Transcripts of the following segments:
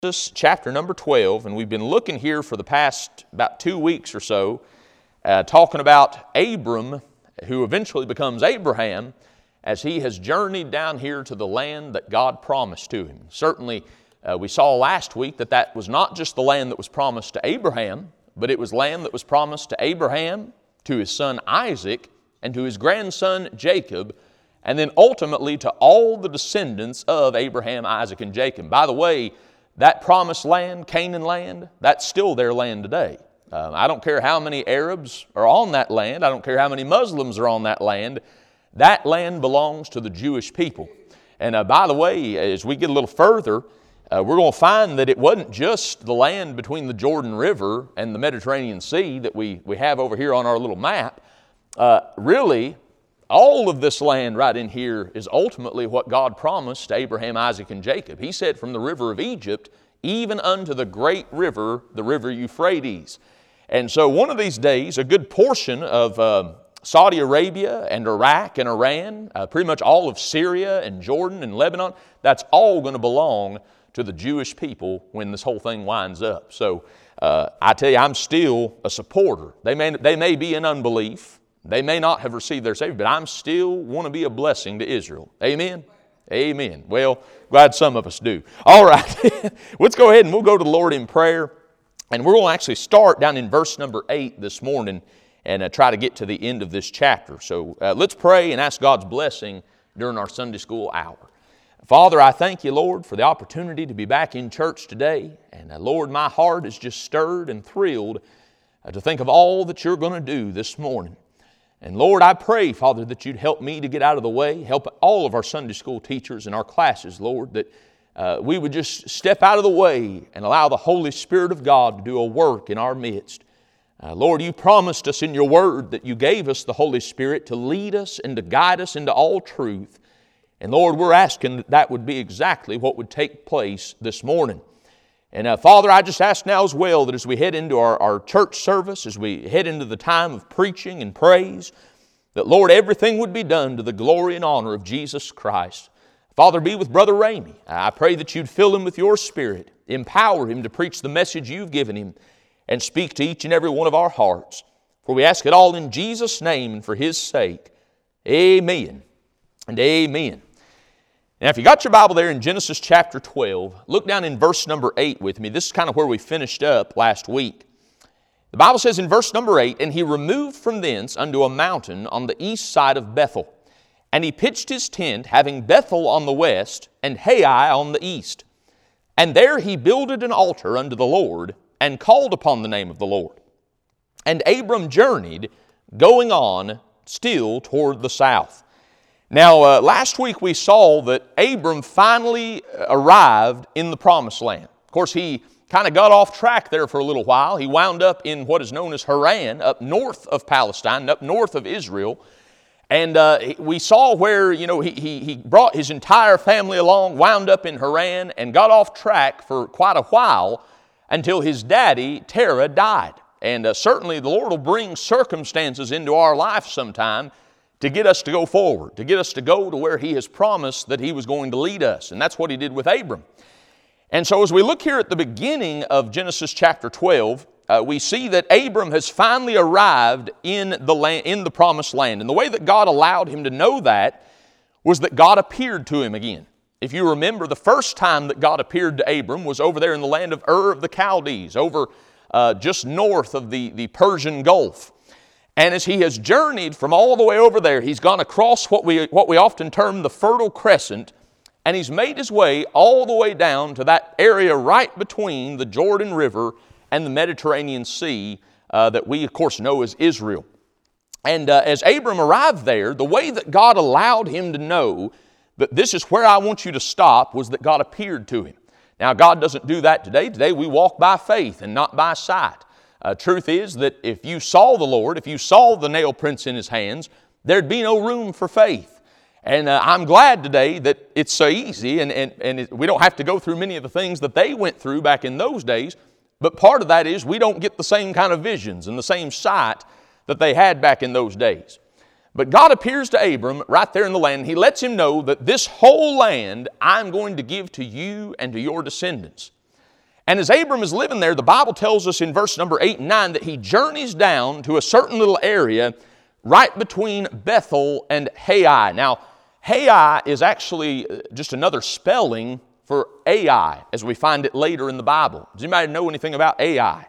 Genesis chapter number 12, and we've been looking here for the past about 2 weeks or so, talking about Abram, who eventually becomes Abraham, as he has journeyed down here to the land that God promised to him. Certainly, we saw last week that that was not just the land that was promised to Abraham, but it was land that was promised to Abraham, to his son Isaac, and to his grandson Jacob, and then ultimately to all the descendants of Abraham, Isaac, and Jacob. By the way, that promised land, Canaan land, that's still their land today. I don't care how many Arabs are on that land. I don't care how many Muslims are on that land. That land belongs to the Jewish people. And by the way, as we get a little further, we're going to find that it wasn't just the land between the Jordan River and the Mediterranean Sea that we have over here on our little map. Really, all of this land right in here is ultimately what God promised to Abraham, Isaac, and Jacob. He said, from the river of Egypt, even unto the great river, the river Euphrates. And so one of these days, a good portion of Saudi Arabia and Iraq and Iran, pretty much all of Syria and Jordan and Lebanon, that's all going to belong to the Jewish people when this whole thing winds up. So I tell you, I'm still a supporter. They may be in unbelief. They may not have received their Savior, but I'm still want to be a blessing to Israel. Amen? Amen. Well, glad some of us do. All right, let's go ahead and we'll go to the Lord in prayer. And we're going to actually start down in verse number 8 this morning and try to get to the end of this chapter. So let's pray and ask God's blessing during our Sunday school hour. Father, I thank you, Lord, for the opportunity to be back in church today. And Lord, my heart is just stirred and thrilled to think of all that you're going to do this morning. And Lord, I pray, Father, that you'd help me to get out of the way, help all of our Sunday school teachers in our classes, Lord, that we would just step out of the way and allow the Holy Spirit of God to do a work in our midst. Lord, you promised us in your word that you gave us the Holy Spirit to lead us and to guide us into all truth. And Lord, we're asking that would be exactly what would take place this morning. And Father, I just ask now as well that as we head into our church service, as we head into the time of preaching and praise, that Lord, everything would be done to the glory and honor of Jesus Christ. Father, be with Brother Ramey. I pray that you'd fill him with your Spirit, empower him to preach the message you've given him, and speak to each and every one of our hearts. For we ask it all in Jesus' name and for His sake. Amen and amen. Now, if you got your Bible there in Genesis chapter 12, look down in verse number 8 with me. This is kind of where we finished up last week. The Bible says in verse number 8, "And he removed from thence unto a mountain on the east side of Bethel. And he pitched his tent, having Bethel on the west, and Hai on the east. And there he builded an altar unto the Lord, and called upon the name of the Lord. And Abram journeyed, going on still toward the south." Now, last week we saw that Abram finally arrived in the Promised Land. Of course, he kind of got off track there for a little while. He wound up in what is known as Haran, up north of Palestine, up north of Israel. And we saw where, he brought his entire family along, wound up in Haran, and got off track for quite a while until his daddy, Terah, died. And certainly the Lord will bring circumstances into our life sometime to get us to go forward, to get us to go to where He has promised that He was going to lead us. And that's what He did with Abram. And so as we look here at the beginning of Genesis chapter 12, we see that Abram has finally arrived in the Promised Land. And the way that God allowed him to know that was that God appeared to him again. If you remember, the first time that God appeared to Abram was over there in the land of Ur of the Chaldees, over just north of the Persian Gulf. And as he has journeyed from all the way over there, he's gone across what we often term the Fertile Crescent, and he's made his way all the way down to that area right between the Jordan River and the Mediterranean Sea that we, of course, know as Israel. And as Abram arrived there, the way that God allowed him to know that this is where I want you to stop was that God appeared to him. Now, God doesn't do that today. Today we walk by faith and not by sight. Truth is that if you saw the Lord, if you saw the nail prints in His hands, there'd be no room for faith. And I'm glad today that it's so easy and we don't have to go through many of the things that they went through back in those days. But part of that is we don't get the same kind of visions and the same sight that they had back in those days. But God appears to Abram right there in the land. He lets him know that this whole land I'm going to give to you and to your descendants. And as Abram is living there, the Bible tells us in verse number 8 and 9 that he journeys down to a certain little area right between Bethel and Hai. Now, Hai is actually just another spelling for Ai, as we find it later in the Bible. Does anybody know anything about Ai?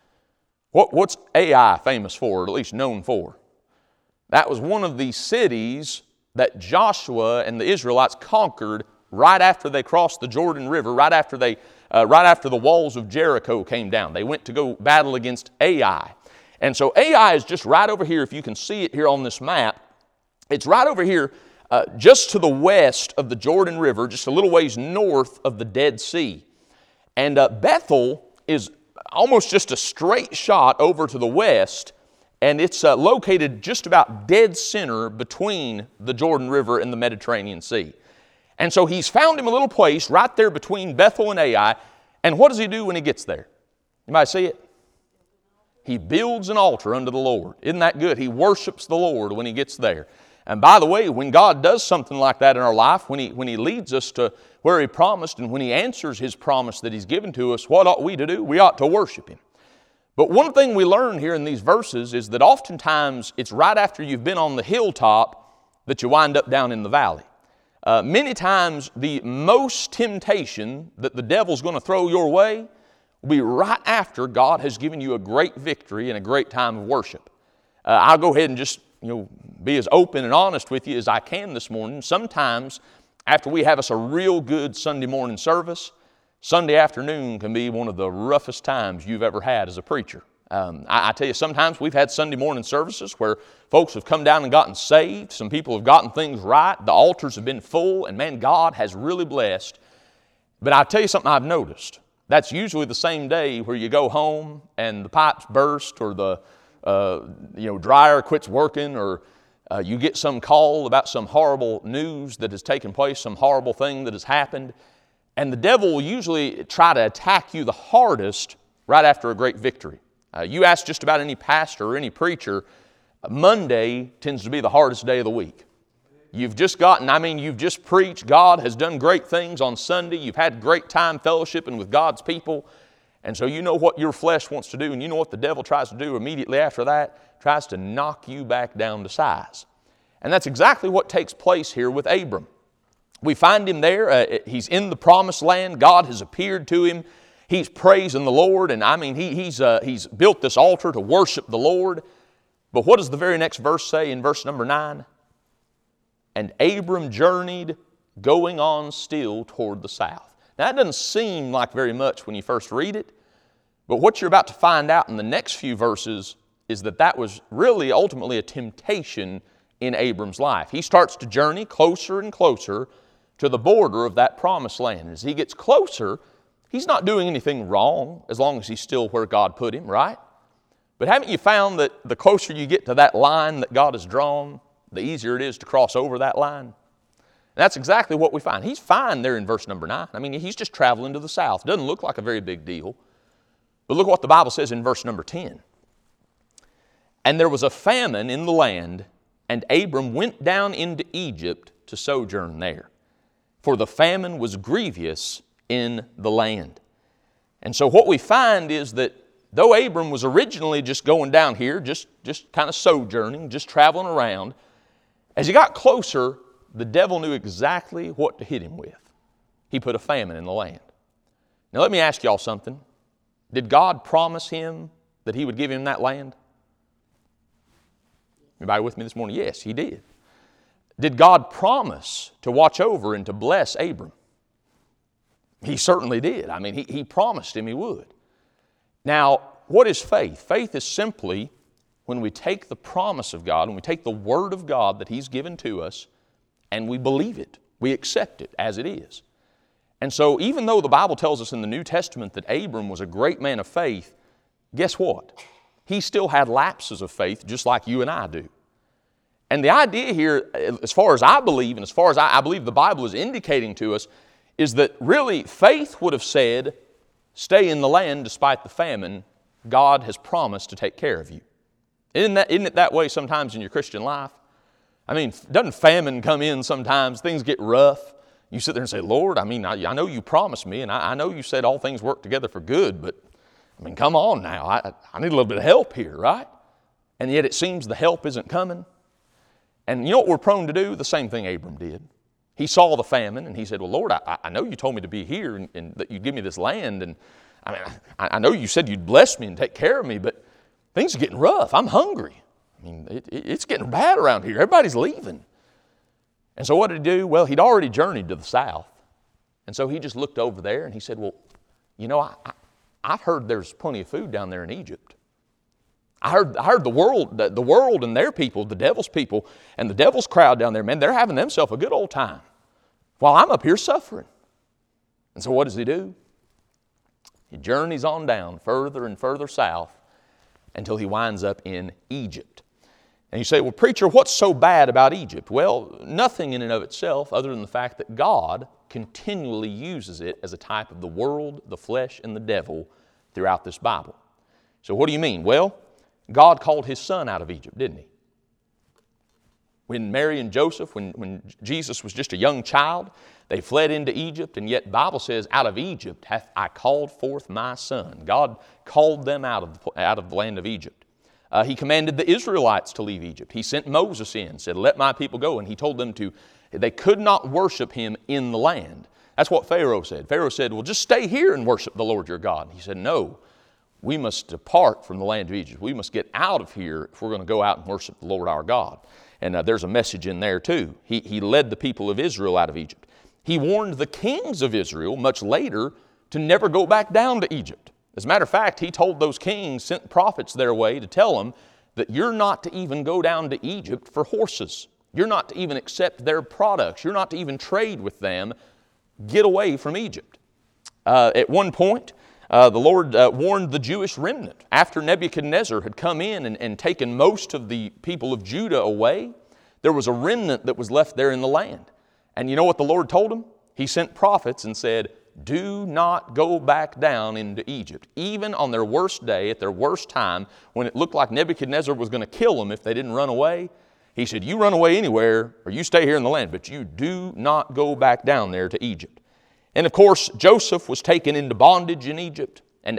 What's Ai famous for, or at least known for? That was one of the cities that Joshua and the Israelites conquered right after they crossed the Jordan River, right after the walls of Jericho came down. They went to go battle against Ai. And so Ai is just right over here, if you can see it here on this map. It's right over here, just to the west of the Jordan River, just a little ways north of the Dead Sea. And Bethel is almost just a straight shot over to the west, and it's located just about dead center between the Jordan River and the Mediterranean Sea. And so he's found him a little place right there between Bethel and Ai. And what does he do when he gets there? Anybody see it? He builds an altar unto the Lord. Isn't that good? He worships the Lord when he gets there. And by the way, when God does something like that in our life, when He leads us to where He promised, and when He answers His promise that He's given to us, what ought we to do? We ought to worship Him. But one thing we learn here in these verses is that oftentimes it's right after you've been on the hilltop that you wind up down in the valley. Many times the most temptation that the devil's going to throw your way will be right after God has given you a great victory and a great time of worship. I'll go ahead and just be as open and honest with you as I can this morning. Sometimes after we have us a real good Sunday morning service, Sunday afternoon can be one of the roughest times you've ever had as a preacher. I tell you, sometimes we've had Sunday morning services where folks have come down and gotten saved. Some people have gotten things right. The altars have been full, and man, God has really blessed. But I'll tell you something I've noticed. That's usually the same day where you go home and the pipes burst, or the dryer quits working, or you get some call about some horrible news that has taken place, some horrible thing that has happened. And the devil will usually try to attack you the hardest right after a great victory. You ask just about any pastor or any preacher, Monday tends to be the hardest day of the week. You've just preached. God has done great things on Sunday. You've had great time fellowshipping with God's people. And so you know what your flesh wants to do, and you know what the devil tries to do immediately after that, tries to knock you back down to size. And that's exactly what takes place here with Abram. We find him there. He's in the promised land. God has appeared to him. He's praising the Lord, and he's built this altar to worship the Lord. But what does the very next verse say in verse number 9? And Abram journeyed, going on still toward the south. Now that doesn't seem like very much when you first read it, but what you're about to find out in the next few verses is that was really ultimately a temptation in Abram's life. He starts to journey closer and closer to the border of that promised land. As he gets closer, he's not doing anything wrong as long as he's still where God put him, right? But haven't you found that the closer you get to that line that God has drawn, the easier it is to cross over that line? And that's exactly what we find. He's fine there in verse number 9. He's just traveling to the south. Doesn't look like a very big deal. But look what the Bible says in verse number 10. And there was a famine in the land, and Abram went down into Egypt to sojourn there. For the famine was grievous in the land. And so what we find is that though Abram was originally just going down here, just kind of sojourning, just traveling around, as he got closer, the devil knew exactly what to hit him with. He put a famine in the land. Now let me ask y'all something. Did God promise him that He would give him that land? Anybody with me this morning? Yes, He did. Did God promise to watch over and to bless Abram? He certainly did. He promised him He would. Now, what is faith? Faith is simply when we take the promise of God, when we take the Word of God that He's given to us, and we believe it. We accept it as it is. And so even though the Bible tells us in the New Testament that Abram was a great man of faith, guess what? He still had lapses of faith just like you and I do. And the idea here, as far as I believe, and as far as I believe the Bible is indicating to us, is that really faith would have said, stay in the land despite the famine. God has promised to take care of you. Isn't it that way sometimes in your Christian life? Doesn't famine come in sometimes? Things get rough. You sit there and say, Lord, I know you promised me, and I know you said all things work together for good, but come on now. I need a little bit of help here, right? And yet it seems the help isn't coming. And you know what we're prone to do? The same thing Abram did. He saw the famine, and he said, well, Lord, I know you told me to be here and that you'd give me this land, and I know you said you'd bless me and take care of me, but things are getting rough. I'm hungry. It's getting bad around here. Everybody's leaving. And so what did he do? Well, he'd already journeyed to the south. And so he just looked over there and he said, well, you know, I've heard there's plenty of food down there in Egypt. I heard the world and their people, the devil's people, and the devil's crowd down there, man, they're having themselves a good old time while I'm up here suffering. And so what does he do? He journeys on down further and further south until he winds up in Egypt. And you say, well, preacher, what's so bad about Egypt? Well, nothing in and of itself other than the fact that God continually uses it as a type of the world, the flesh, and the devil throughout this Bible. So what do you mean? Well, God called His Son out of Egypt, didn't He? When Mary and Joseph, when Jesus was just a young child, they fled into Egypt, and yet the Bible says, out of Egypt hath I called forth my Son. God called them out of the land of Egypt. He commanded the Israelites to leave Egypt. He sent Moses in, said, let my people go. And he told them they could not worship Him in the land. That's what Pharaoh said. Pharaoh said, well, just stay here and worship the Lord your God. He said, no, we must depart from the land of Egypt. We must get out of here if we're going to go out and worship the Lord our God. And there's a message in there too. He led the people of Israel out of Egypt. He warned the kings of Israel much later to never go back down to Egypt. As a matter of fact, he told those kings, sent prophets their way to tell them that you're not to even go down to Egypt for horses. You're not to even accept their products. You're not to even trade with them. Get away from Egypt. At one point, the Lord warned the Jewish remnant. After Nebuchadnezzar had come in and taken most of the people of Judah away, there was a remnant that was left there in the land. And you know what the Lord told them? He sent prophets and said, do not go back down into Egypt. Even on their worst day, at their worst time, when it looked like Nebuchadnezzar was going to kill them if they didn't run away, He said, you run away anywhere or you stay here in the land, but you do not go back down there to Egypt. And of course, Joseph was taken into bondage in Egypt, and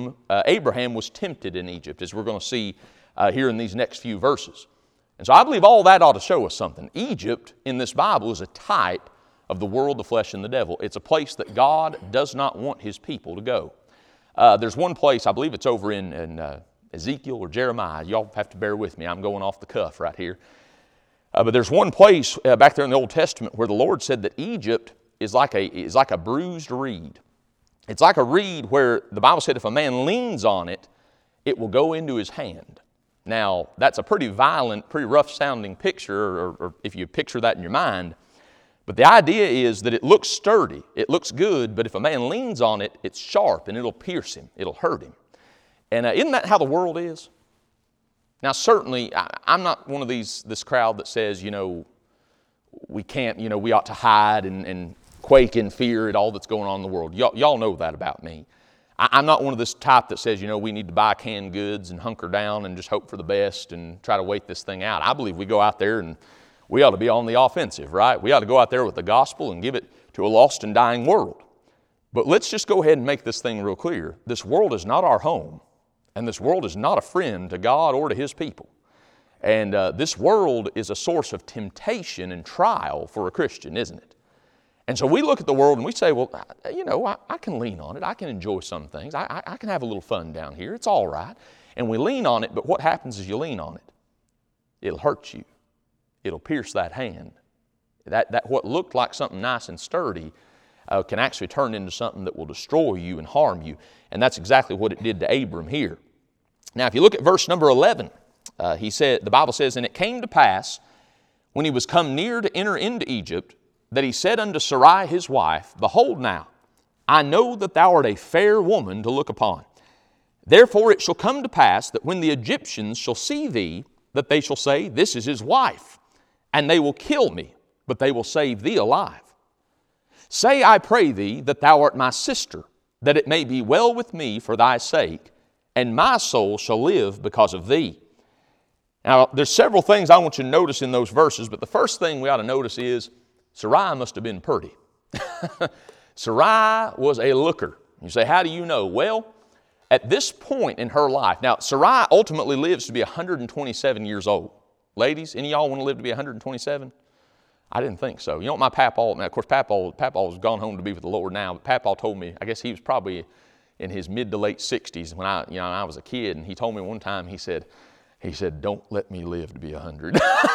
Abraham was tempted in Egypt, as we're going to see here in these next few verses. And so I believe all that ought to show us something. Egypt in this Bible is a type of the world, the flesh, and the devil. It's a place that God does not want His people to go. There's one place, I believe it's over in Ezekiel or Jeremiah. Y'all have to bear with me. I'm going off the cuff right here. But there's one place back there in the Old Testament where the Lord said that Egypt is like a bruised reed. It's like a reed where the Bible said if a man leans on it, it will go into his hand. Now, that's a pretty violent, pretty rough-sounding picture, or if you picture that in your mind. But the idea is that it looks sturdy, it looks good, but if a man leans on it, it's sharp and it'll pierce him, it'll hurt him. And isn't that how the world is? Now, certainly, I'm not one of this crowd that says, we can't, we ought to hide and quake in fear at all that's going on in the world. Y'all know that about me. I'm not one of this type that says, we need to buy canned goods and hunker down and just hope for the best and try to wait this thing out. I believe we go out there and we ought to be on the offensive, right? We ought to go out there with the gospel and give it to a lost and dying world. But let's just go ahead and make this thing real clear. This world is not our home, and this world is not a friend to God or to His people. And this world is a source of temptation and trial for a Christian, isn't it? And so we look at the world and we say, well, I can lean on it. I can enjoy some things. I can have a little fun down here. It's all right. And we lean on it, but what happens is you lean on it? It'll hurt you. It'll pierce that hand. That what looked like something nice and sturdy can actually turn into something that will destroy you and harm you. And that's exactly what it did to Abram here. Now, if you look at verse number 11, the Bible says, and it came to pass, when he was come near to enter into Egypt, that he said unto Sarai his wife, behold now, I know that thou art a fair woman to look upon. Therefore it shall come to pass that when the Egyptians shall see thee, that they shall say, this is his wife, and they will kill me, but they will save thee alive. Say, I pray thee, that thou art my sister, that it may be well with me for thy sake, and my soul shall live because of thee. Now, there's several things I want you to notice in those verses, but the first thing we ought to notice is Sarai must have been pretty. Sarai was a looker. You say, how do you know? Well, at this point in her life, now Sarai ultimately lives to be 127 years old. Ladies, any of y'all want to live to be 127? I didn't think so. You know what my papaw, now of course papaw's gone home to be with the Lord now, but papaw told me, I guess he was probably in his mid to late 60s when I was a kid, and he told me one time, he said, don't let me live to be 100.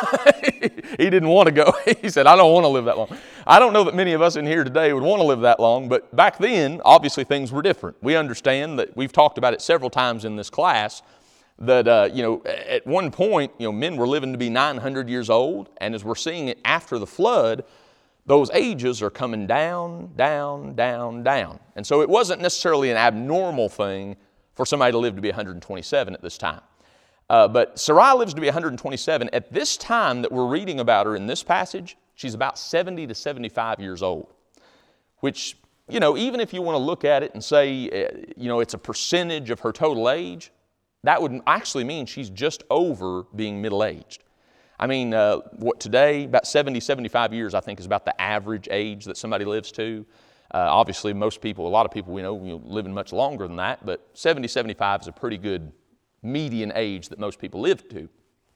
He didn't want to go. He said, I don't want to live that long. I don't know that many of us in here today would want to live that long, but back then, obviously things were different. We understand that, we've talked about it several times in this class, that, at one point, men were living to be 900 years old, and as we're seeing it after the flood, those ages are coming down, down, down, down. And so it wasn't necessarily an abnormal thing for somebody to live to be 127 at this time. But Sarai lives to be 127. At this time that we're reading about her in this passage, she's about 70 to 75 years old, which, even if you want to look at it and say, it's a percentage of her total age, that would actually mean she's just over being middle-aged. I mean, today, about 70, 75 years, I think, is about the average age that somebody lives to. Obviously, a lot of people we know, living much longer than that, but 70, 75 is a pretty good median age that most people live to.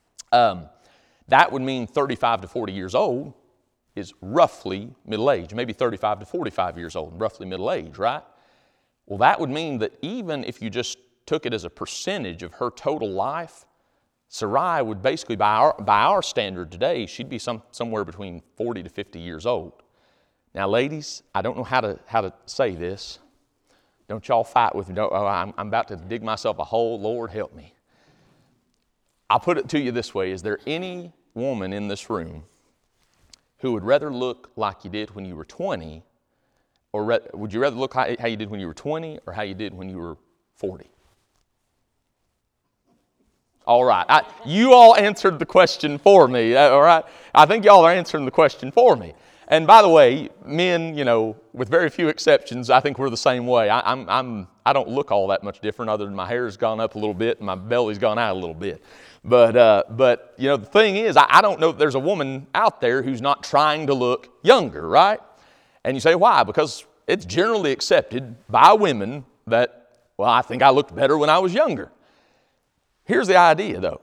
That would mean 35 to 40 years old is roughly middle age, maybe 35 to 45 years old, roughly middle age, right? Well, that would mean that even if you just took it as a percentage of her total life, Sarai would basically, by our standard today, she'd be somewhere between 40 to 50 years old. Now, ladies, I don't know how to say this. Don't y'all fight with me. I'm about to dig myself a hole. Lord, help me. I'll put it to you this way. Is there any woman in this room who would rather look like you did when you were 20, or would you rather look how you did when you were 20 or how you did when you were 40? All right. You all answered the question for me, all right? I think y'all are answering the question for me. And by the way, men, with very few exceptions, I think we're the same way. I don't look all that much different other than my hair's gone up a little bit and my belly's gone out a little bit. But the thing is, I don't know that there's a woman out there who's not trying to look younger, right? And you say, why? Because it's generally accepted by women that, I think I looked better when I was younger. Here's the idea, though.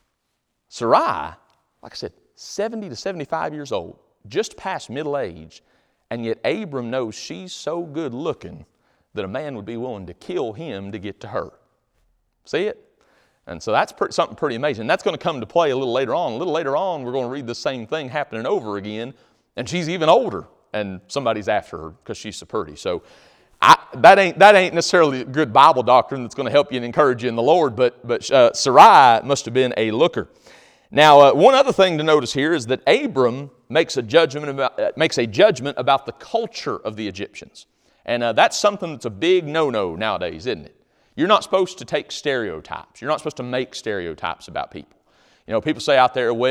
Sarai, like I said, 70 to 75 years old, just past middle age, and yet Abram knows she's so good looking that a man would be willing to kill him to get to her. See it? And so that's something pretty amazing. That's going to come to play a little later on. A little later on, we're going to read the same thing happening over again, and she's even older, and somebody's after her because she's so pretty. So that ain't necessarily good Bible doctrine that's going to help you and encourage you in the Lord, but Sarai must have been a looker. Now, one other thing to notice here is that Abram makes a judgment about the culture of the Egyptians. And that's something that's a big no-no nowadays, isn't it? You're not supposed to take stereotypes. You're not supposed to make stereotypes about people. People say out there,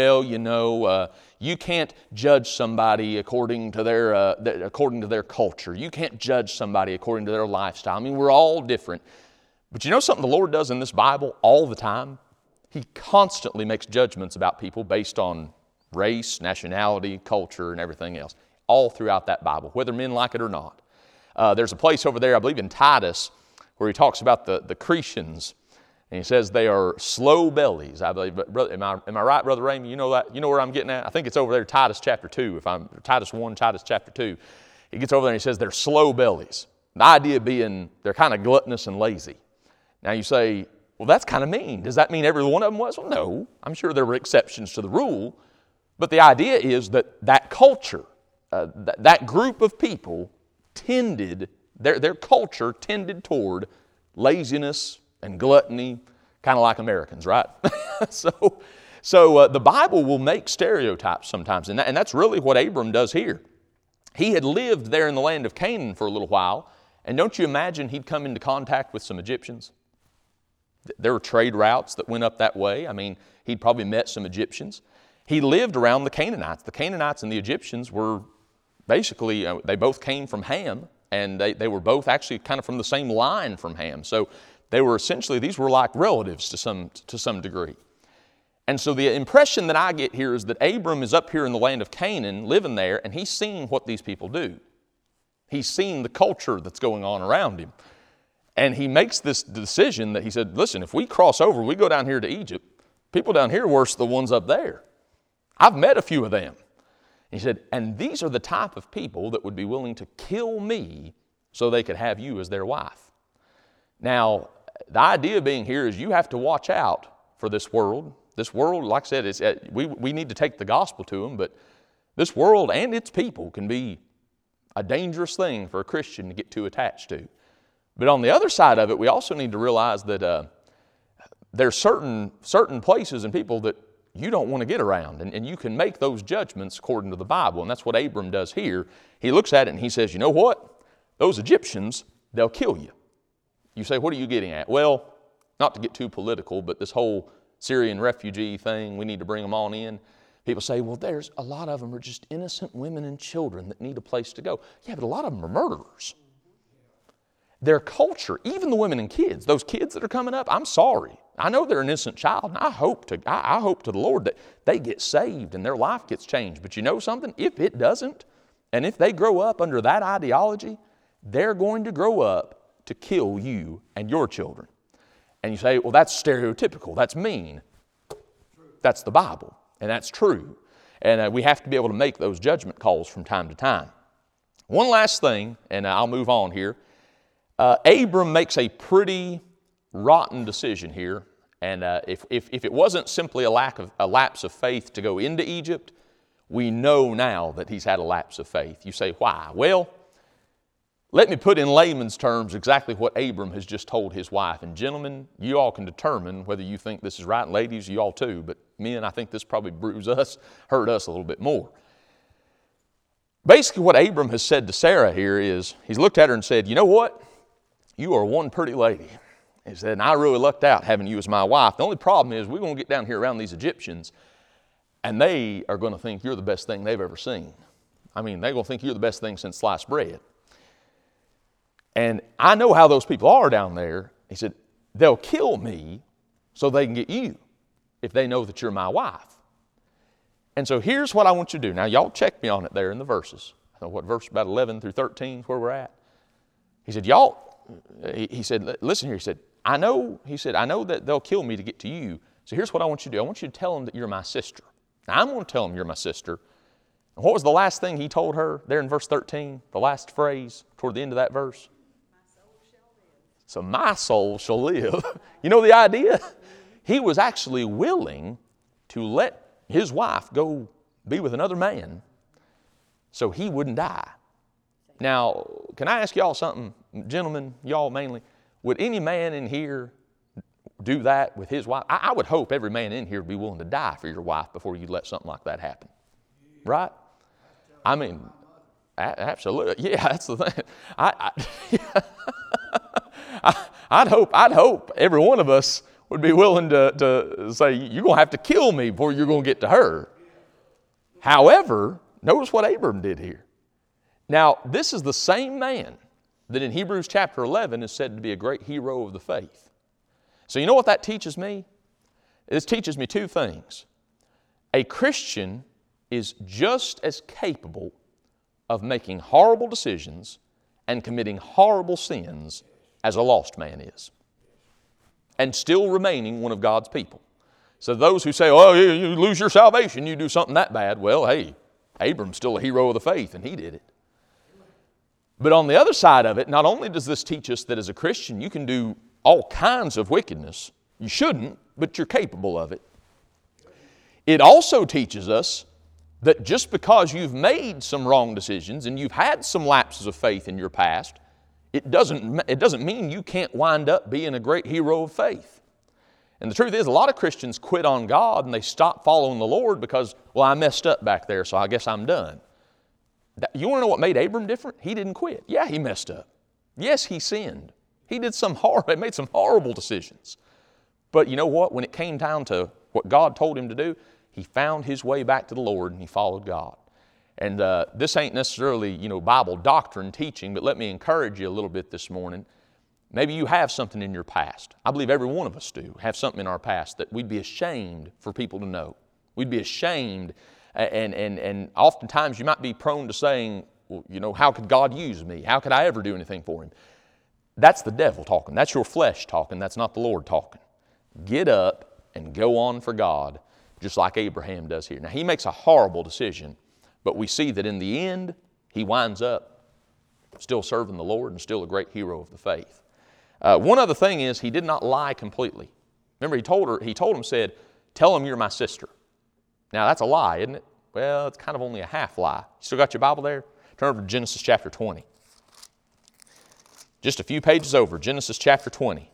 you can't judge somebody according to their culture. You can't judge somebody according to their lifestyle. I mean, we're all different. But you know something the Lord does in this Bible all the time? He constantly makes judgments about people based on race, nationality, culture, and everything else, all throughout that Bible, whether men like it or not. There's a place over there, I believe in Titus, where he talks about the Cretians, and he says they are slow bellies, I believe. But am I right, Brother Ramey? You know that? You know where I'm getting at? I think it's over there, Titus chapter 2, Titus 1, Titus chapter 2. He gets over there and he says they're slow bellies. The idea being they're kind of gluttonous and lazy. Now you say, well, that's kind of mean. Does that mean every one of them was? Well, no. I'm sure there were exceptions to the rule. But the idea is that culture, that group of people their culture tended toward laziness and gluttony, kind of like Americans, right? So the Bible will make stereotypes sometimes, and that's really what Abram does here. He had lived there in the land of Canaan for a little while, and don't you imagine he'd come into contact with some Egyptians? There were trade routes that went up that way. I mean, he'd probably met some Egyptians. He lived around the Canaanites. The Canaanites and the Egyptians were basically, they both came from Ham, and they were both actually kind of from the same line from Ham. So they were essentially, these were like relatives to some degree. And so the impression that I get here is that Abram is up here in the land of Canaan, living there, and he's seeing what these people do. He's seen the culture that's going on around him. And he makes this decision that he said, listen, if we cross over, we go down here to Egypt, people down here are worse than the ones up there. I've met a few of them. He said, and these are the type of people that would be willing to kill me so they could have you as their wife. Now, the idea being here is you have to watch out for this world. This world, like I said, we need to take the gospel to them, but this world and its people can be a dangerous thing for a Christian to get too attached to. But on the other side of it, we also need to realize that there's certain places and people that you don't want to get around, and you can make those judgments according to the Bible, and that's what Abram does here. He looks at it and he says, you know what? Those Egyptians, they'll kill you. You say, what are you getting at? Well, not to get too political, but this whole Syrian refugee thing, we need to bring them on in. People say, well, there's a lot of them are just innocent women and children that need a place to go. Yeah, but a lot of them are murderers. Their culture, even the women and kids, those kids that are coming up, I'm sorry. I know they're an innocent child, and I hope to the Lord that they get saved and their life gets changed. But you know something? If it doesn't, and if they grow up under that ideology, they're going to grow up to kill you and your children. And you say, well, that's stereotypical. That's mean. That's the Bible, and that's true. And we have to be able to make those judgment calls from time to time. One last thing, and I'll move on here. Abram makes a pretty rotten decision here, and if it wasn't simply a lapse of faith to go into Egypt, we know now that he's had a lapse of faith. You say, why? Well, let me put in layman's terms exactly what Abram has just told his wife. And gentlemen, you all can determine whether you think this is right, and ladies, you all too, but men, I think this probably hurt us a little bit more. Basically what Abram has said to Sarah here is, he's looked at her and said, you know what? You are one pretty lady. He said, and I really lucked out having you as my wife. The only problem is we're going to get down here around these Egyptians, and they are going to think you're the best thing they've ever seen. I mean, they're going to think you're the best thing since sliced bread. And I know how those people are down there. He said, they'll kill me so they can get you if they know that you're my wife. And so here's what I want you to do. Now, y'all check me on it there in the verses. I don't know what verse, about 11 through 13 is where we're at. He said, he said, listen here. He said, I know that they'll kill me to get to you. So here's what I want you to do. I want you to tell them that you're my sister. Now, I'm going to tell them you're my sister. And what was the last thing he told her there in verse 13? The last phrase toward the end of that verse? My soul shall live. So my soul shall live. You know the idea? He was actually willing to let his wife go be with another man so he wouldn't die. Now, can I ask y'all something? Gentlemen, y'all mainly, would any man in here do that with his wife? I would hope every man in here would be willing to die for your wife before you let something like that happen. Right? I mean, absolutely. Yeah, that's the thing. I'd hope every one of us would be willing to say, you're going to have to kill me before you're going to get to her. However, notice what Abram did here. Now, this is the same man that in Hebrews chapter 11 is said to be a great hero of the faith. So you know what that teaches me? This teaches me two things. A Christian is just as capable of making horrible decisions and committing horrible sins as a lost man is, and still remaining one of God's people. So those who say, oh, you lose your salvation, you do something that bad. Well, hey, Abram's still a hero of the faith, and he did it. But on the other side of it, not only does this teach us that as a Christian you can do all kinds of wickedness, you shouldn't, but you're capable of it. It also teaches us that just because you've made some wrong decisions and you've had some lapses of faith in your past, it doesn't mean you can't wind up being a great hero of faith. And the truth is, a lot of Christians quit on God and they stop following the Lord because, well, I messed up back there, so I guess I'm done. You want to know what made Abram different? He didn't quit. Yeah, he messed up. Yes, he sinned. He made some horrible decisions. But you know what? When it came down to what God told him to do, he found his way back to the Lord and he followed God. And this ain't necessarily, Bible doctrine teaching, but let me encourage you a little bit this morning. Maybe you have something in your past. I believe every one of us do have something in our past that we'd be ashamed for people to know. We'd be ashamed, and oftentimes you might be prone to saying, well, how could God use me? How could I ever do anything for Him? That's the devil talking. That's your flesh talking. That's not the Lord talking. Get up and go on for God, just like Abraham does here. Now, he makes a horrible decision, but we see that in the end, he winds up still serving the Lord and still a great hero of the faith. One other thing is, he did not lie completely. Remember, he told him, said, tell him you're my sister. Now, that's a lie, isn't it? Well, it's kind of only a half lie. You still got your Bible there? Turn over to Genesis chapter 20. Just a few pages over, Genesis chapter 20.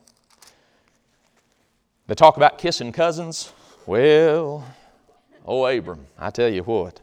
They talk about kissing cousins. Well, Abram, I tell you what.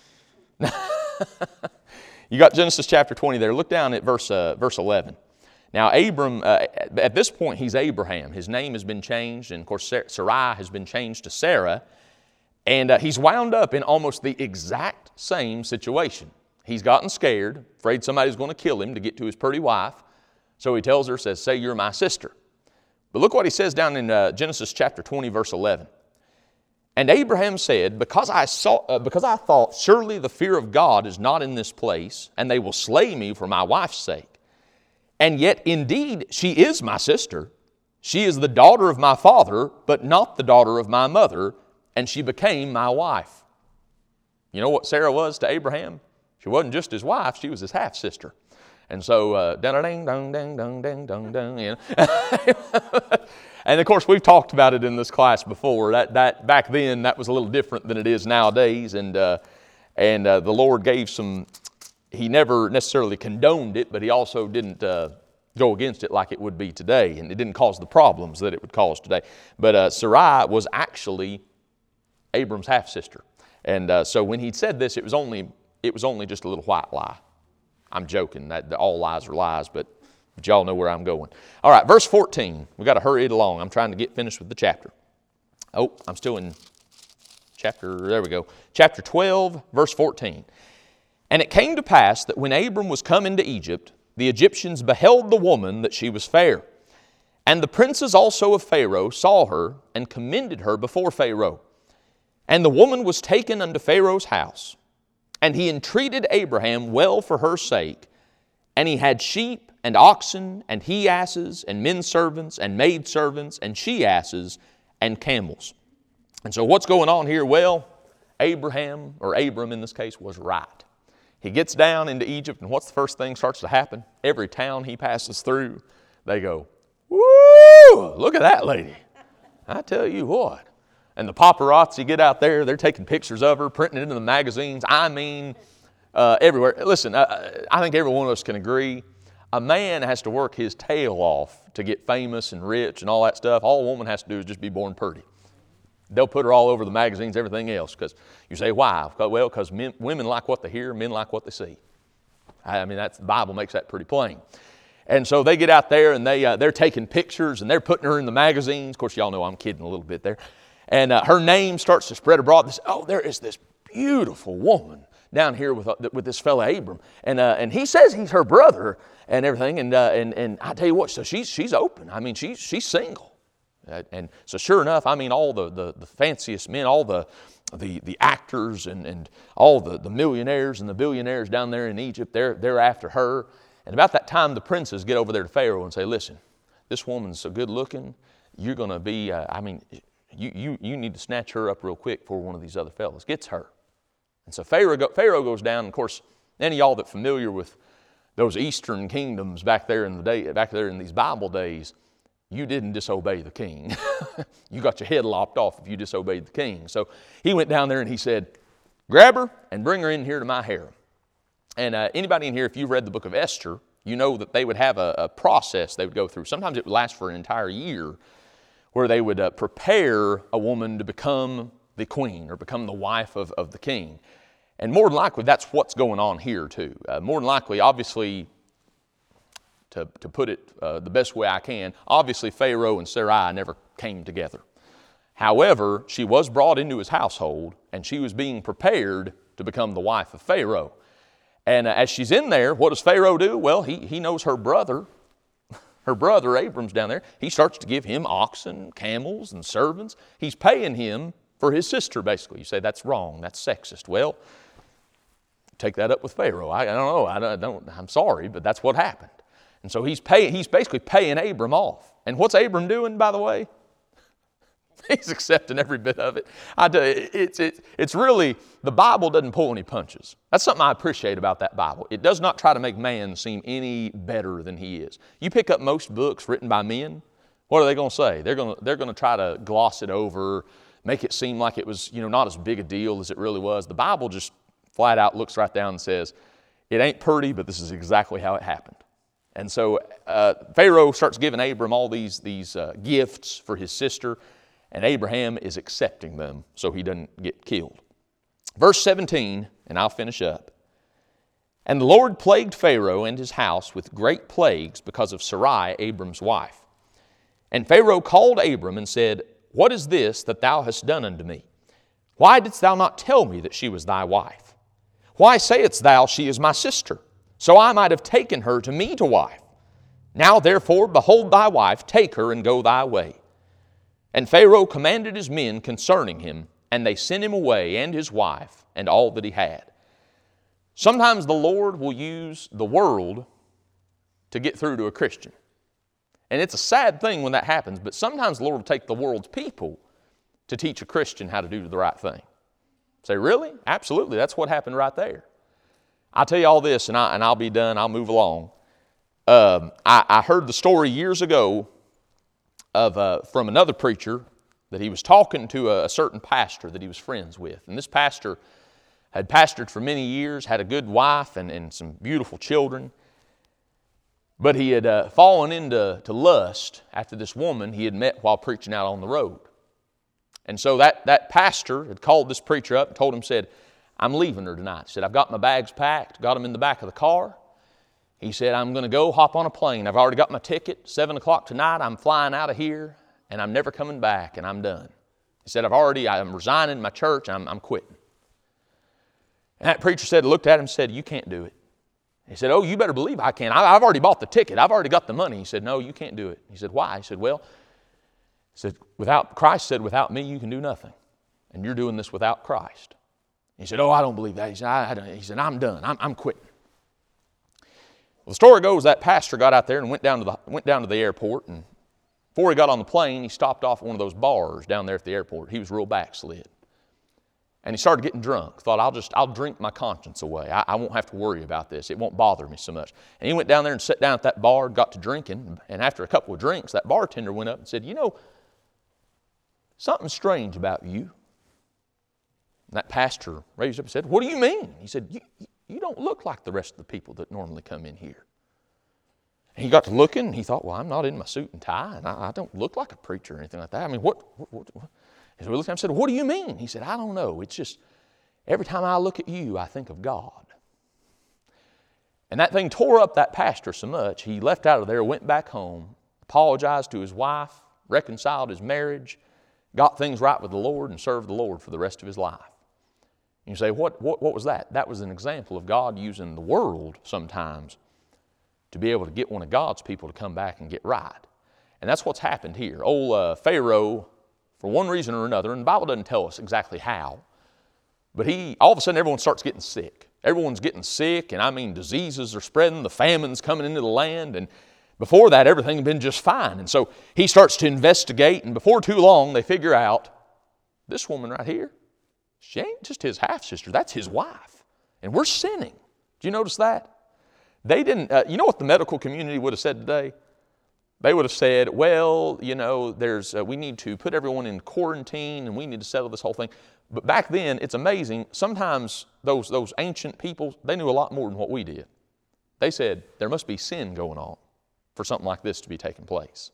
You got Genesis chapter 20 there. Look down at verse 11. Now, Abram, at this point, he's Abraham. His name has been changed, and of course, Sarai has been changed to Sarah. And he's wound up in almost the exact same situation. He's gotten scared, afraid somebody's going to kill him to get to his pretty wife. So he tells her, says, say you're my sister. But look what he says down in Genesis chapter 20, verse 11. And Abraham said, because I thought, surely the fear of God is not in this place, and they will slay me for my wife's sake. And yet, indeed, she is my sister. She is the daughter of my father, but not the daughter of my mother, and she became my wife. You know what Sarah was to Abraham? She wasn't just his wife, she was his half-sister. And so, you know. And of course, we've talked about it in this class before. That back then, that was a little different than it is nowadays. And the Lord gave some. He never necessarily condoned it, but He also didn't go against it like it would be today, and it didn't cause the problems that it would cause today. But Sarai was actually Abram's half sister, and so when he said this, it was only just a little white lie. I'm joking. That all lies are lies, but y'all know where I'm going. All right, verse 14. We've got to hurry it along. I'm trying to get finished with the chapter. Oh, I'm still in there we go. Chapter 12, verse 14. And it came to pass that when Abram was come into Egypt, the Egyptians beheld the woman that she was fair. And the princes also of Pharaoh saw her and commended her before Pharaoh. And the woman was taken unto Pharaoh's house. And he entreated Abraham well for her sake. And he had sheep and oxen and he-asses and men servants and maid servants and she-asses and camels. And so what's going on here? Well, Abraham, or Abram in this case, was right. He gets down into Egypt, and what's the first thing starts to happen? Every town he passes through, they go, woo, look at that lady. I tell you what. And the paparazzi get out there, they're taking pictures of her, printing it into the magazines. I mean, everywhere. Listen, I think every one of us can agree, a man has to work his tail off to get famous and rich and all that stuff. All a woman has to do is just be born pretty. They'll put her all over the magazines, everything else. Because you say, why? Well, because women like what they hear, men like what they see. I mean, the Bible makes that pretty plain. And so they get out there and they're taking pictures and they're putting her in the magazines. Of course, y'all know I'm kidding a little bit there. And her name starts to spread abroad. There is this beautiful woman down here with this fella Abram. And he says he's her brother and everything. And I tell you what, so she's open. I mean, she's single. And so sure enough, I mean, all the fanciest men, all the actors and all the millionaires and the billionaires down there in Egypt, they're after her. And about that time, the princes get over there to Pharaoh and say, listen, this woman's so good looking, you're going to be, you need to snatch her up real quick before one of these other fellas gets her. And so Pharaoh goes down, and of course, any of y'all that familiar with those eastern kingdoms back there in these Bible days, you didn't disobey the king. You got your head lopped off if you disobeyed the king. So he went down there and he said, grab her and bring her in here to my harem. And anybody in here, if you've read the book of Esther, you know that they would have a process they would go through. Sometimes it would last for an entire year, where they would prepare a woman to become the queen or become the wife of the king. And more than likely, that's what's going on here too. More than likely, obviously, to put it the best way I can, obviously Pharaoh and Sarai never came together. However, she was brought into his household, and she was being prepared to become the wife of Pharaoh. And as she's in there, what does Pharaoh do? Well, he knows her brother Abram's down there. He starts to give him oxen, camels, and servants. He's paying him for his sister, basically. You say, that's wrong, that's sexist. Well, take that up with Pharaoh. I don't know. I'm sorry, but that's what happened. And so he's basically paying Abram off. And what's Abram doing, by the way? He's accepting every bit of it. I tell you, it's really, the Bible doesn't pull any punches. That's something I appreciate about that Bible. It does not try to make man seem any better than he is. You pick up most books written by men, what are they going to say? They're going to try to gloss it over, make it seem like it was, not as big a deal as it really was. The Bible just flat out looks right down and says, it ain't pretty, but this is exactly how it happened. And so Pharaoh starts giving Abram all these gifts for his sister, and Abraham is accepting them so he doesn't get killed. Verse 17, and I'll finish up. And the Lord plagued Pharaoh and his house with great plagues because of Sarai, Abram's wife. And Pharaoh called Abram and said, What is this that thou hast done unto me? Why didst thou not tell me that she was thy wife? Why sayest thou, She is my sister? So I might have taken her to me to wife. Now therefore, behold thy wife, take her and go thy way. And Pharaoh commanded his men concerning him, and they sent him away and his wife and all that he had. Sometimes the Lord will use the world to get through to a Christian. And it's a sad thing when that happens, but sometimes the Lord will take the world's people to teach a Christian how to do the right thing. Say, really? Absolutely, that's what happened right there. I'll tell you all this, and I'll be done, I'll move along. I heard the story years ago from another preacher that he was talking to a certain pastor that he was friends with. And this pastor had pastored for many years, had a good wife and some beautiful children. But he had fallen into lust after this woman he had met while preaching out on the road. And so that pastor had called this preacher up and told him, said, I'm leaving her tonight. He said, I've got my bags packed, got them in the back of the car. He said, I'm going to go hop on a plane. I've already got my ticket. 7 o'clock tonight, I'm flying out of here, and I'm never coming back, and I'm done. He said, I'm resigning my church, I'm quitting. And that preacher looked at him and said, you can't do it. He said, oh, you better believe I can. I've already bought the ticket. I've already got the money. He said, no, you can't do it. He said, why? He said, Christ said, without me, you can do nothing. And you're doing this without Christ. He said, oh, I don't believe that. He said, I'm done. I'm quitting. Well, the story goes that pastor got out there and went down to the airport, and before he got on the plane, he stopped off at one of those bars down there at the airport. He was real backslid. And he started getting drunk. Thought, I'll drink my conscience away. I won't have to worry about this. It won't bother me so much. And he went down there and sat down at that bar, got to drinking, and after a couple of drinks, that bartender went up and said, something strange about you. And that pastor raised up and said, what do you mean? He said, you don't look like the rest of the people that normally come in here. And he got to looking, and he thought, well, I'm not in my suit and tie, and I don't look like a preacher or anything like that. I mean, what? And so we looked at him and said, what do you mean? He said, I don't know. It's just every time I look at you, I think of God. And that thing tore up that pastor so much, he left out of there, went back home, apologized to his wife, reconciled his marriage, got things right with the Lord, and served the Lord for the rest of his life. And you say, what was that? That was an example of God using the world sometimes to be able to get one of God's people to come back and get right. And that's what's happened here. Old Pharaoh, for one reason or another, and the Bible doesn't tell us exactly how, but all of a sudden everyone starts getting sick. Everyone's getting sick, and I mean diseases are spreading, the famine's coming into the land, and before that everything had been just fine. And so he starts to investigate, and before too long they figure out, this woman right here, she ain't just his half-sister, that's his wife. And we're sinning. Do you notice that? They didn't, you know what the medical community would have said today? They would have said, well, we need to put everyone in quarantine and we need to settle this whole thing. But back then, it's amazing, sometimes those ancient people, they knew a lot more than what we did. They said, there must be sin going on for something like this to be taking place.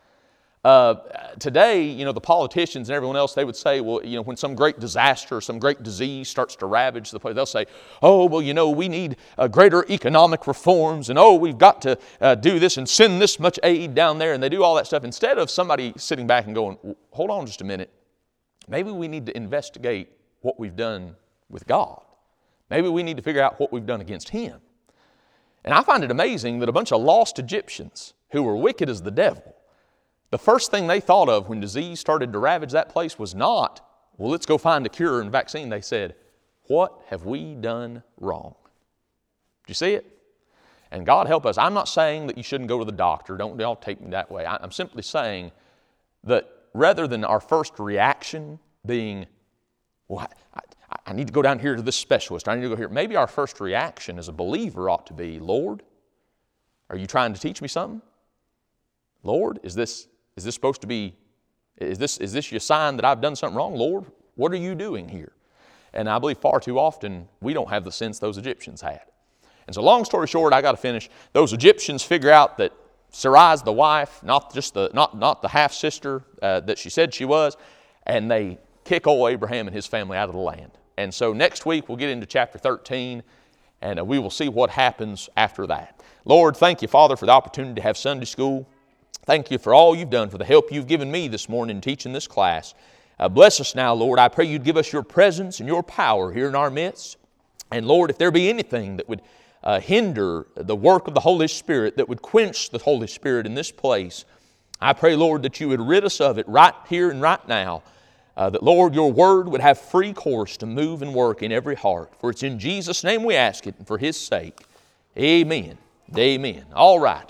Today, the politicians and everyone else, they would say, well, when some great disaster or some great disease starts to ravage the place, they'll say, oh, well, we need greater economic reforms, and we've got to do this and send this much aid down there, and they do all that stuff. Instead of somebody sitting back and going, hold on just a minute, maybe we need to investigate what we've done with God. Maybe we need to figure out what we've done against Him. And I find it amazing that a bunch of lost Egyptians who were wicked as the devil, the first thing they thought of when disease started to ravage that place was not, well, let's go find a cure and vaccine. They said, What have we done wrong? Do you see it? And God help us. I'm not saying that you shouldn't go to the doctor. Don't take me that way. I'm simply saying that rather than our first reaction being, well, I need to go down here to this specialist. I need to go here. Maybe our first reaction as a believer ought to be, Lord, are you trying to teach me something? Lord, is this supposed to be, is this your sign that I've done something wrong? Lord, what are you doing here? And I believe far too often we don't have the sense those Egyptians had. And so long story short, I got to finish. Those Egyptians figure out that Sarai's the wife, not the half-sister that she said she was, and they kick old Abraham and his family out of the land. And so next week we'll get into chapter 13, and we will see what happens after that. Lord, thank you, Father, for the opportunity to have Sunday school. Thank you for all you've done, for the help you've given me this morning teaching this class. Bless us now, Lord. I pray you'd give us your presence and your power here in our midst. And Lord, if there be anything that would hinder the work of the Holy Spirit, that would quench the Holy Spirit in this place, I pray, Lord, that you would rid us of it right here and right now. That, Lord, your word would have free course to move and work in every heart. For it's in Jesus' name we ask it, and for His sake. Amen. Amen. All right.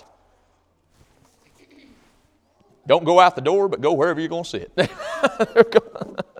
Don't go out the door, but go wherever you're going to sit.